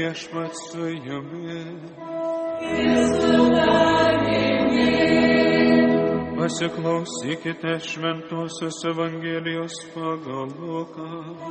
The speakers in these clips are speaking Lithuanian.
Viešpats su jumis. Pasiklausykite Šventosios Evangelijos pagal Luką.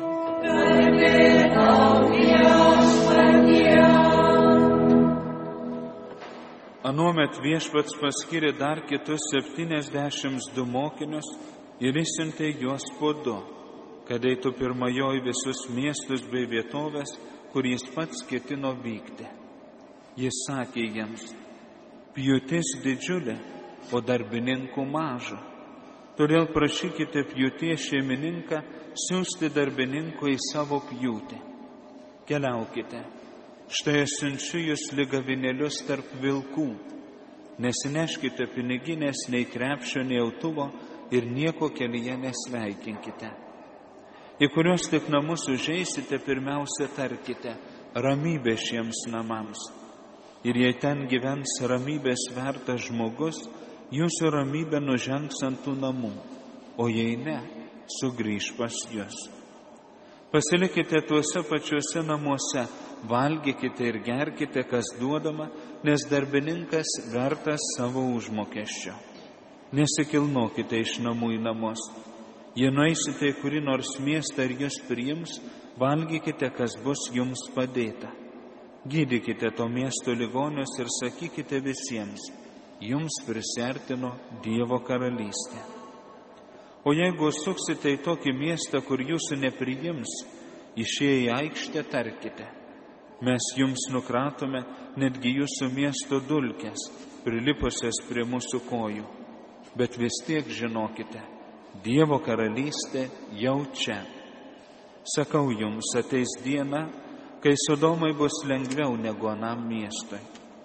Anuomet Viešpats paskyrė dar kitus 72 mokinius ir išsiuntė juos po 2, kad eitų pirmajo į visus miestus bei vietovės, kur jis pats ketino vykti. Jis sakė jiems: pjūtis didžiulė, o darbininkų maža. Todėl prašykite pjūties šeimininką siųsti darbininkų į savo pjūtį. Keliaukite. Štai aš siunčiu jūs lyg avinėlius tarp vilkų. Nesineškite piniginės, nei krepšio, nei autuvo ir nieko kelyje nesveikinkite. Į kuriuos tik namus užeisite, pirmiausia tarkite: ramybė šiems namams. Ir jei ten gyvens ramybės vertas žmogus, jūsų ramybė nužengs ant tų namų, o jei ne, sugrįš pas jus. Pasilikite tuose pačiuose namuose, valgykite ir gerkite, kas duodama, nes darbininkas vertas savo užmokesčio. Nesikilnokite iš namų į namus. Jei nueisite į kurį nors miestą ir jūs priims, valgykite, kas bus jums padėta. Gydykite to miesto ligonius ir sakykite visiems: jums prisiartino Dievo karalystė. O jeigu suksite į tokį miestą, kur jūsų nepriims, išėję į aikštę tarkite: mes jums nukratome netgi jūsų miesto dulkes, prilipusias prie mūsų kojų. Bet vis tiek žinokite, Dievo karalystė jau čia. Sakau jums, ateis diena, kai Sodomai bus lengviau negu anam miestui.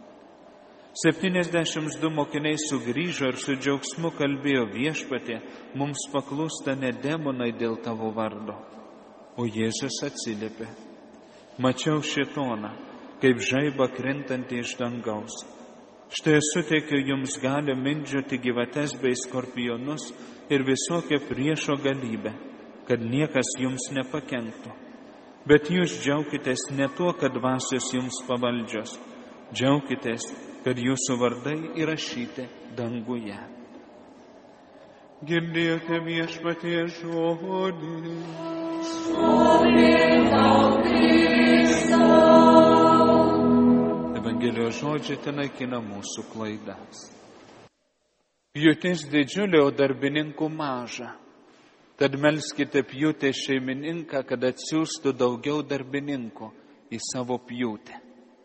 72 mokiniai sugrįžo ir su džiaugsmu kalbėjo: viešpatie, mums paklūsta ne demonai dėl tavo vardo. O Jėzus atsiliepė: mačiau šėtoną, kaip žaibą krintantį iš dangaus. Štai suteikiu jums galią mindžioti gyvates bei skorpionus ir visokią priešo galybę, kad niekas jums nepakenktų. Bet jūs džiaukitės ne tuo, kad dvasios jums pavaldžios, džiaukitės, kad jūsų vardai įrašyti danguje. Girdėjote Viešpatie žodį. Evangelijos žodžiai tenaikina mūsų klaidas. Pjūtis didžiulė, o darbininkų maža. Tad melskite pjūtės šeimininką, kad atsiųstų daugiau darbininkų į savo pjūtį.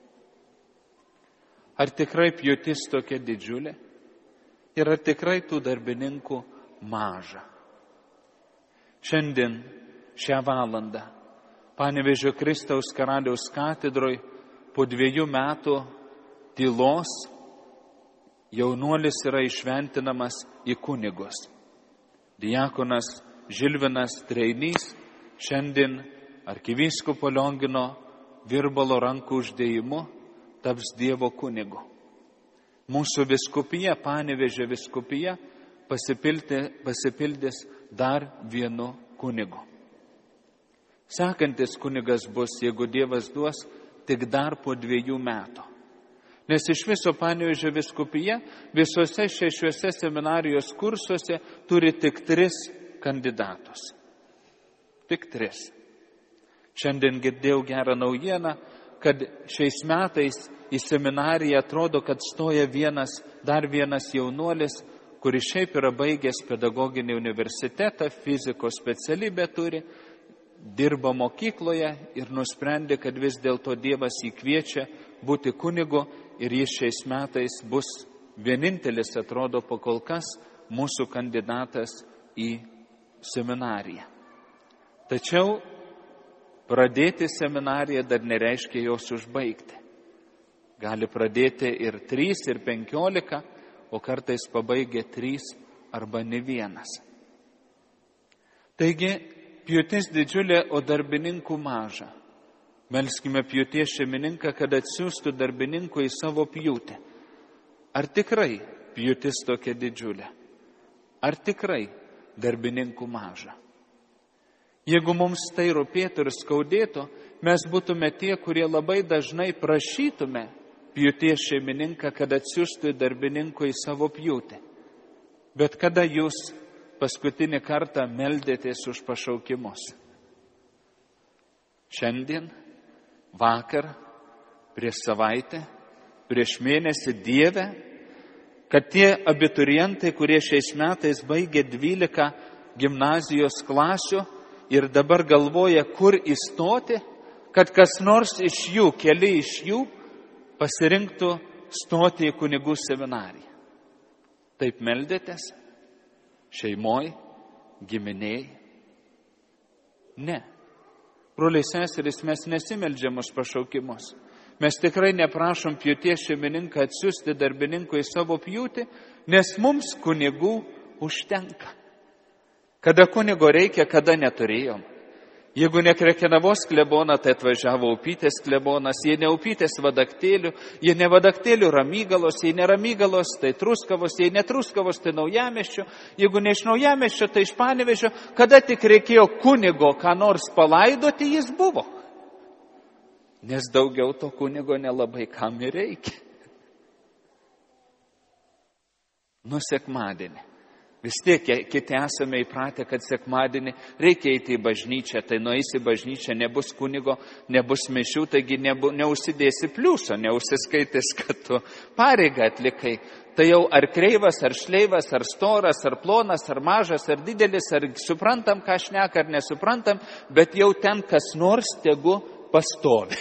Ar tikrai pjūtis tokia didžiulė? Ir ar tikrai tų darbininkų maža? Šiandien, šią valandą, Panevėžio Kristaus Karaliaus katedroj po 2 metų tylos jaunuolis yra išventinamas į kunigus. Diakonas Žilvinas Treinys šiandien arkivyskupo Liongino Virbalo rankų uždėjimu taps Dievo kunigu. Mūsų viskupija, Panevėžio viskupija, pasipildys dar vienu kunigu. Sekantis kunigas bus, jeigu Dievas duos, tik dar po 2 metų. Nes iš viso Panevėžio viskupija visose 6 seminarijos kursuose turi tik 3 kandidatus. Tik 3. Šiandien girdėjau gerą naujieną, kad šiais metais į seminariją atrodo, kad stoja dar vienas jaunuolis, kuris šiaip yra baigęs pedagoginį universitetą, fizikos specialybę turi, dirba mokykloje ir nusprendė, kad vis dėlto Dievas jį kviečia būti kunigu ir jis šiais metais bus vienintelis, atrodo, pakol kas mūsų kandidatas į seminariją. Tačiau pradėti seminariją dar nereiškia jos užbaigti. Gali pradėti ir 3, ir 15, o kartais pabaigia 3 arba ne vienas. Taigi, pjūtis didžiulė, o darbininkų maža. Melskime pjūties šeimininką, kad atsiųstų darbininkų į savo pjūtį. Ar tikrai pjūtis tokia didžiulė? Ar tikrai darbininkų maža? Jeigu mums tai rūpėtų ir skaudėtų, mes būtume tie, kurie labai dažnai prašytume pjūties šeimininką, kad atsiųstų darbininkų į savo pjūtį. Bet kada jūs paskutinį kartą meldėtės už pašaukimus? Šiandien, vakar, prieš savaitę, prieš mėnesį, Dieve, kad tie abiturientai, kurie šiais metais baigė 12 gimnazijos klasių ir dabar galvoja, kur įstoti, kad kas nors iš jų, keli iš jų, pasirinktų stoti į kunigų seminariją. Taip meldėtės? Šeimoj, giminiai? Ne. Broliai seserys, mes nesimeldžiam už pašaukimus. Mes tikrai neprašom pjūties šeimininką atsiųsti darbininkų į savo pjūtį, nes mums kunigų užtenka. Kada kunigo reikia, kada neturėjom. Jeigu ne Krekenavos kleboną, tai atvažiavo Upytės klebonas, jei ne Upytės Vadaktėlių, jei ne Vadaktėlių Ramygalos, jei ne Ramygalos, tai Truskavos, jei ne Truskavos, tai Naujamiesčio, jeigu ne iš Naujamiesčio, tai iš Panevėžio, kada tik reikėjo kunigo ką nors palaidoti, jis buvo. Nes daugiau to kunigo nelabai kam ir reikia. Sekmadienį. Vis tiek kiti esame įpratę, kad sekmadienį reikia eiti į bažnyčią, tai nueisi į bažnyčią, nebus kunigo, nebus mišių, taigi neužsidėsi pliuso, neužsiskaitys, kad tu pareigą atlikai. Tai jau ar kreivas, ar šleivas, ar storas, ar plonas, ar mažas, ar didelis, ar suprantam, ką šneka, ar nesuprantam, bet jau ten kas nors tegu pastovi.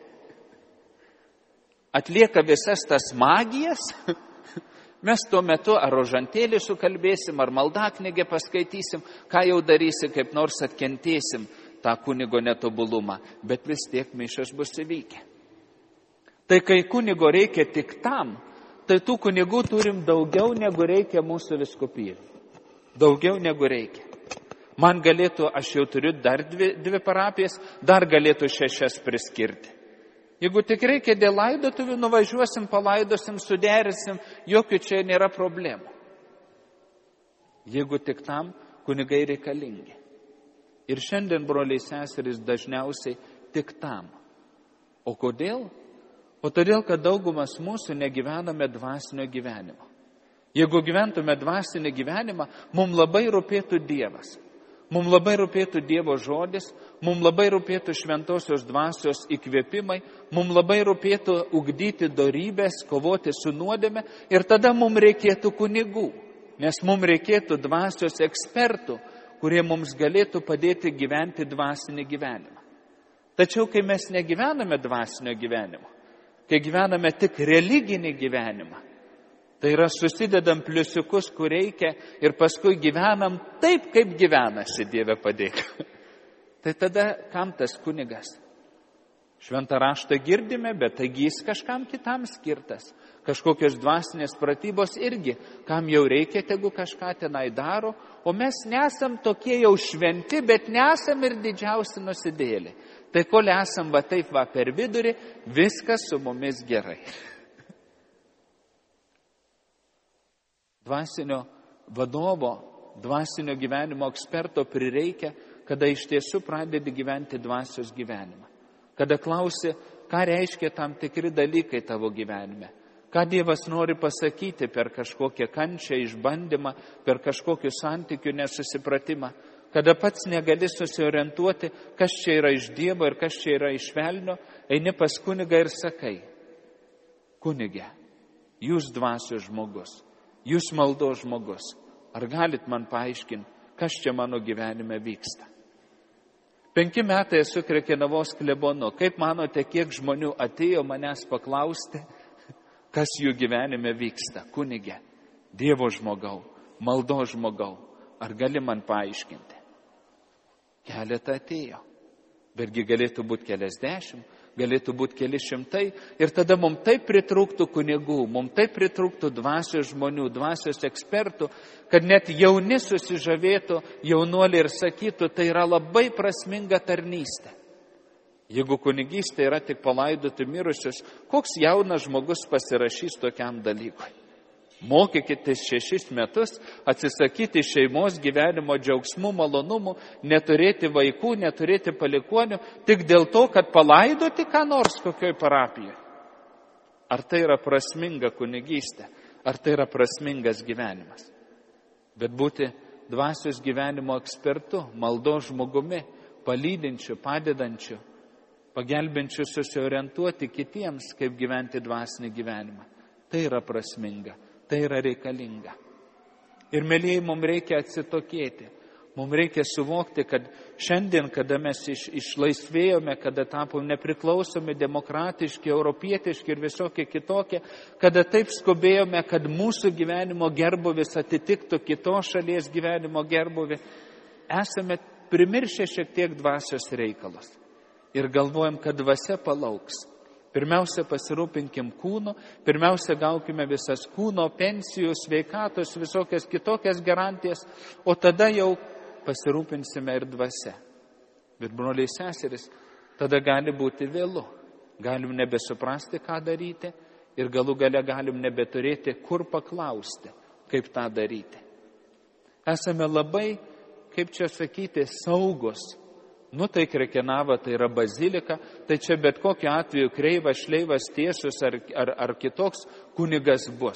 Atlieka visas tas magijas. Mes tuo metu ar rožantėlį sukalbėsim, ar maldaknygę paskaitysim, ką jau darysi, kaip nors atkentėsim tą kunigo netobulumą, bet vis tiek mišios bus įvykę. Tai kai kunigo reikia tik tam, tai tų kunigų turim daugiau negu reikia mūsų vyskupijai. Daugiau negu reikia. Man galėtų, aš jau turiu dar dvi parapijas, dar galėtų 6 priskirti. Jeigu tik reikia dėl laidotuvių, nuvažiuosim, palaidosim, suderisim, jokių čia nėra problemų. Jeigu tik tam, kunigai reikalingi. Ir šiandien, broliai seserys, dažniausiai tik tam. O kodėl? O todėl, kad daugumas mūsų negyvename dvasinio gyvenimo. Jeigu gyventume dvasinį gyvenimą, mums labai rūpėtų Dievas. Mums labai rūpėtų Dievo žodis, mums labai rūpėtų šventosios dvasios įkvėpimai, mums labai rūpėtų ugdyti dorybės, kovoti su nuodėme ir tada mums reikėtų kunigų, nes mums reikėtų dvasios ekspertų, kurie mums galėtų padėti gyventi dvasinį gyvenimą. Tačiau, kai mes negyvename dvasinio gyvenimo, kai gyvename tik religinį gyvenimą, tai yra susidedam pliusiukus, kur reikia ir paskui gyvenam taip, kaip gyvenasi, Dieve padėk. Tai tada kam tas kunigas? Šventą raštą girdime, bet taigi jis kažkam kitam skirtas. Kažkokios dvasinės pratybos irgi, kam jau reikia, tegu kažką tenai daro, o mes nesam tokie jau šventi, bet nesam ir didžiausi nusidėliai. Tai kol esam va taip va per vidurį, viskas su mumis gerai. Dvasinio vadovo, dvasinio gyvenimo eksperto prireikia, kada iš tiesų pradedi gyventi dvasios gyvenimą. Kada klausi, ką reiškia tam tikri dalykai tavo gyvenime. Ką Dievas nori pasakyti per kažkokią kančią, išbandymą, per kažkokių santykių nesusipratimą. Kada pats negali susiorientuoti, kas čia yra iš Dievo ir kas čia yra iš velnio, eini pas kunigą ir sakai, kunige, jūs dvasios žmogus. Jūs maldos žmogus, ar galit man paaiškinti, kas čia mano gyvenime vyksta? 5 metai esu Krekenavos klebonu. Kaip manote, kiek žmonių atėjo manęs paklausti, kas jų gyvenime vyksta? Kunige, Dievo žmogau, maldos žmogau, ar gali man paaiškinti? Keletą atėjo, betgi galėtų būti keliasdešimt, galėtų būti keli šimtai ir tada mums taip pritrūktų kunigų, mums taip pritrūktų dvasios žmonių, dvasios ekspertų, kad net jauni susižavėtų, jaunuoliai ir sakytų, tai yra labai prasminga tarnystė. Jeigu kunigystė yra tik palaidoti mirusius, koks jaunas žmogus pasirašys tokiam dalykui? Mokykitės 6 metus, atsisakyti šeimos gyvenimo džiaugsmų, malonumų, neturėti vaikų, neturėti palikuonių, tik dėl to, kad palaidoti ką nors kokioj parapijoje. Ar tai yra prasminga kunigystė? Ar tai yra prasmingas gyvenimas? Bet būti dvasios gyvenimo ekspertu, maldos žmogumi, palydinčiu, padedančiu, pagelbinčiu susiorientuoti kitiems, kaip gyventi dvasinį gyvenimą. Tai yra prasminga, tai yra reikalinga. Ir mėlyjei, mums reikia atsitokėti. Mums reikia suvokti, kad šiandien, kada mes išlaisvėjome, kada tapom nepriklausomi, demokratiški, europietiški ir visokie kitokie, kada taip skubėjome, kad mūsų gyvenimo gerbuvis atitiktų kitos šalies gyvenimo gerbuvį, esame primiršę šiek tiek dvasios reikalus. Ir galvojam, kad dvasia palauks. Pirmiausia, pasirūpinkim kūnu, pirmiausia, gaukime visas kūno, pensijų, sveikatos, visokias kitokias garantijas, o tada jau pasirūpinsime ir dvasia. Bet, broliai seseris, tada gali būti vėlu. Galim nebesuprasti, ką daryti ir galų gale galim nebeturėti, kur paklausti, kaip tą daryti. Esame labai, kaip čia sakyti, saugus. Tai Krekenava, tai yra bazilika, tai čia bet kokiu atveju kreivas, šleivas, tiesus ar kitoks kunigas bus.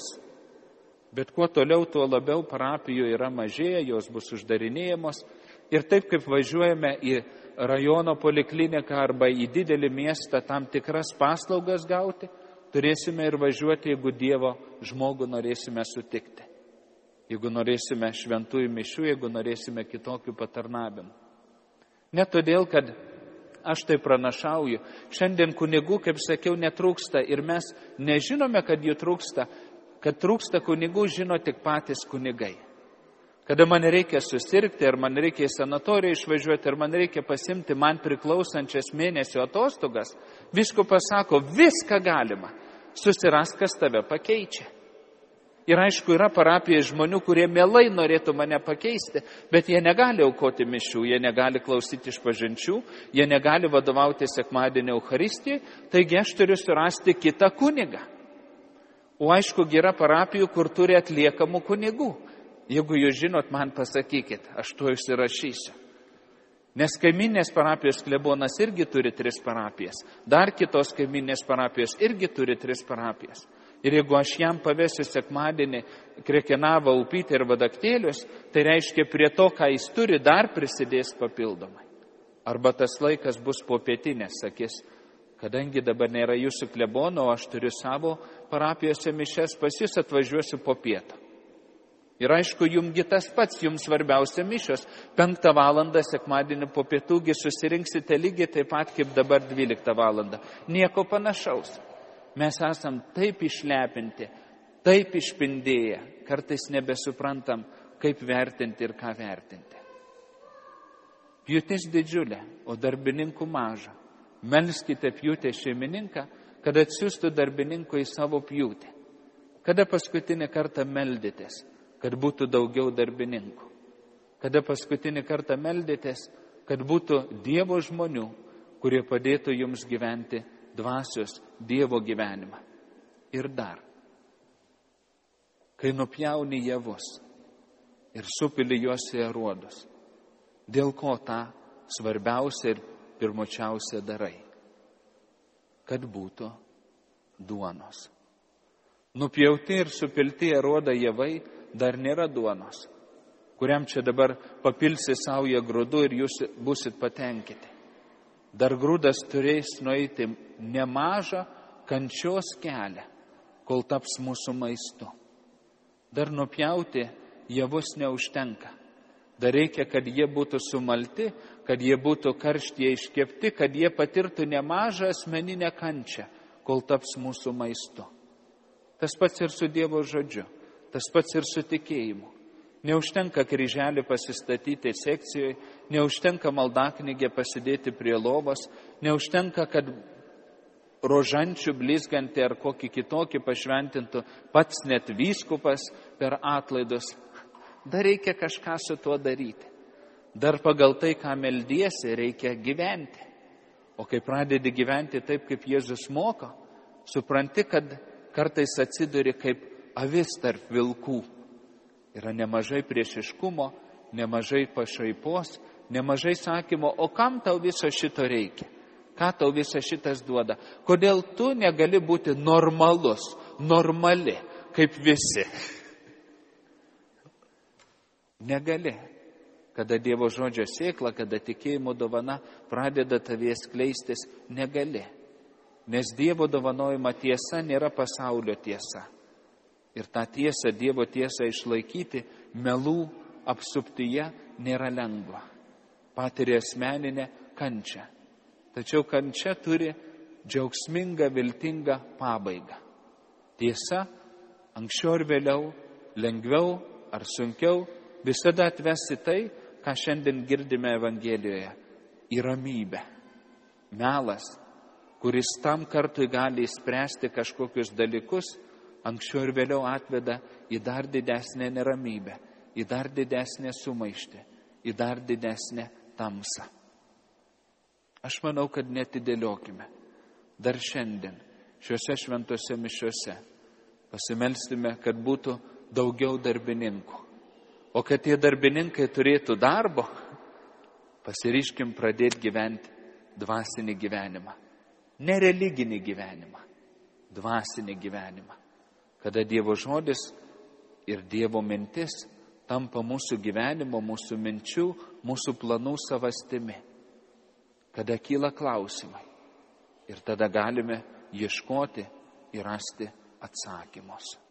Bet kuo toliau, tuo labiau parapijų yra mažėja, jos bus uždarinėjamos. Ir taip kaip važiuojame į rajono polikliniką arba į didelį miestą tam tikras paslaugas gauti, turėsime ir važiuoti, jeigu Dievo žmogų norėsime sutikti. Jeigu norėsime šventųjų mišių, jeigu norėsime kitokių patarnavimų. Ne todėl, kad aš tai pranašauju. Šiandien kunigų, kaip sakiau, netrūksta ir mes nežinome, kad jų trūksta. Kad trūksta kunigų, žino tik patys kunigai. Kada man reikia susirgti, ar man reikia į sanatoriją išvažiuoti, ar man reikia pasimti man priklausančias mėnesio atostogas, vyskupas sako, viską galima. Susirask, kas tave pakeičia. Ir aišku, yra parapijoje žmonių, kurie mielai norėtų mane pakeisti, bet jie negali aukoti mišių, jie negali klausyti išpažinčių, jie negali vadovauti sekmadienio Eucharistijai, taigi aš turiu surasti kitą kunigą. O aišku, yra parapijų, kur turi atliekamų kunigų. Jeigu jūs žinot, man pasakykit, aš tuo užsirašysiu. Nes kaiminės parapijos klebonas irgi turi 3 parapijas, dar kitos kaiminės parapijos irgi turi 3 parapijas. Ir jeigu aš jam pavesiu sekmadienį Krekenavą, Upytę ir Vadaktėlius, tai reiškia prie to, ką jis turi, dar prisidės papildomai. Arba tas laikas bus popietinės, sakys, kadangi dabar nėra jūsų klebono, aš turiu savo parapijose mišes, pas jūs atvažiuosiu po pietą. Ir aišku, jumgi tas pats, jums svarbiausia mišios. 5 valandą sekmadienį po pietugi susirinksite lygiai taip pat, kaip dabar 12 valandą. Nieko panašaus. Mes esam taip išlepinti, taip išpindėję, kartais nebesuprantam, kaip vertinti ir ką vertinti. Pjūtis didžiulė, o darbininkų maža. Melskite pjūtę šeimininką, kad atsiųstų darbininkų į savo pjūtį. Kada paskutinį kartą meldėtės, kad būtų daugiau darbininkų? Kada paskutinį kartą meldėtės, kad būtų Dievo žmonių, kurie padėtų jums gyventi dvasios Dievo gyvenimą? Ir dar, kai nupjauni javus ir supili juos į aruodus, dėl ko tą svarbiausia ir pirmočiausia darai? Kad būtų duonos. Nupjauti ir supilti į aruodą javai dar nėra duonos, kuriam čia dabar papilsi saują grūdų ir jūs busit patenkinti. Dar grūdas turės nueiti nemažą kančios kelią, kol taps mūsų maistu. Dar nupjauti javus neužtenka. Dar reikia, kad jie būtų sumalti, kad jie būtų karštyje iškepti, kad jie patirtų nemažą asmeninę kančią, kol taps mūsų maistu. Tas pats ir su Dievo žodžiu, tas pats ir su tikėjimu. Neužtenka kryželį pasistatyti sekcijoje, neužtenka maldaknygę pasidėti prie lovos, neužtenka, kad rožančių blizgantį ar kokį kitokį pašventintų pats net vyskupas per atlaidus. Dar reikia kažką su tuo daryti. Dar pagal tai, ką meldiesi, reikia gyventi. O kai pradedi gyventi taip, kaip Jėzus moko, supranti, kad kartais atsiduri kaip avis tarp vilkų. Yra nemažai priešiškumo, nemažai pašaipos, nemažai sakymo, o kam tau viso šito reikia? Ką tau visą šitas duoda? Kodėl tu negali būti normalus, normali, kaip visi? Negali. Kada Dievo žodžio sėkla, kada tikėjimo dovana pradeda tavęs skleistis, negali. Nes Dievo dovanojama tiesa nėra pasaulio tiesa. Ir tą tiesą, Dievo tiesą išlaikyti melų apsuptyje nėra lengva. Patiria asmeninę kančią. Tačiau kančia turi džiaugsmingą, viltingą pabaigą. Tiesa, anksčiau ar vėliau, lengviau ar sunkiau, visada atvesi tai, ką šiandien girdime Evangelijoje, į ramybę. Melas, kuris tam kartui gali įspręsti kažkokius dalykus, anksčiau ir vėliau atveda į dar didesnę neramybę, į dar didesnę sumaištį, į dar didesnę tamsą. Aš manau, kad netidėliokime. Dar šiandien, šiuose šventose mišiuose, pasimelstime, kad būtų daugiau darbininkų. O kad tie darbininkai turėtų darbo, pasiryškim pradėti gyventi dvasinį gyvenimą. Ne religinį gyvenimą, dvasinį gyvenimą. Kada Dievo žodis ir Dievo mintis tampa mūsų gyvenimo, mūsų minčių, mūsų planų savastimi. Kada kyla klausimai ir tada galime ieškoti ir rasti atsakymus.